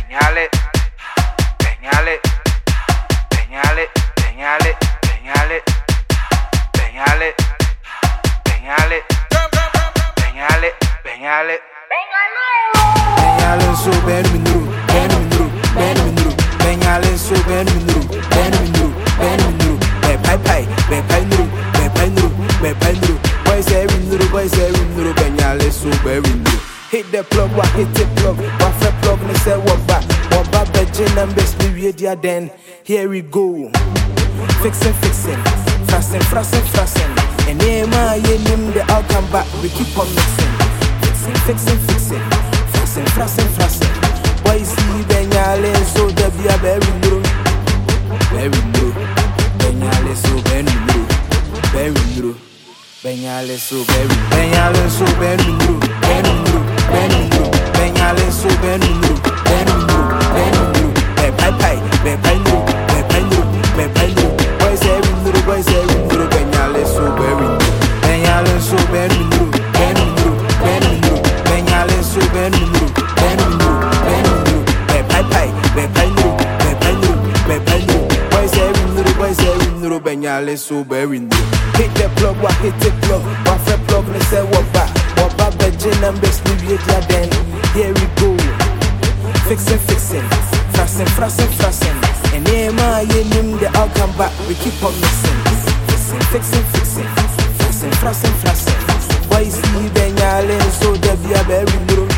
Peñale, peñale, peñale, peñale, peñale, peñale, peñale, peñale, peñale. Peñale so ben minuru, peñale so ben minuru, be pai nuru, boys every nuru, peñale so ben minuru. Hit the plug, wa hit the plug, wa fe plug ne say wa ba begin and best me we dia then. Here we go. Fixing, frassing. And yeah, my nim the outcome back. We keep on mixing. Fixing, frassing. Boys see Benyale so there be a very new. Benyale so very new. Benyale so very new. Benyale so very new. Benyale so very new. Boys every new. Benyale so very new. Benyale so very new. Benyale so very new. Benyale so very new. Hit the plug, wa hit the plug, wa fe plug ne say wa ba begin and best me we dia then. Here we go. Fixing, frassing. And yeah, my nim the outcome back. We keep on mixing. Fixing, frassing. Boys see Benyale so there be a very new.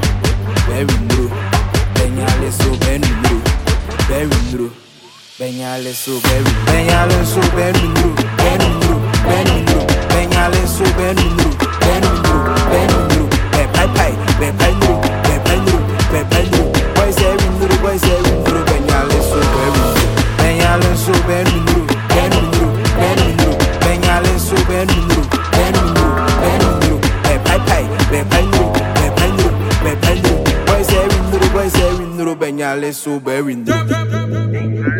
Benyale so very new. Benyale so very new. Benyale so very new. Benyale so very new. Be pai new. Boys every new. Benyale so very new. Benyale so very new. Benyale so very new. Be pai new. Boys every new. Benyale so very new.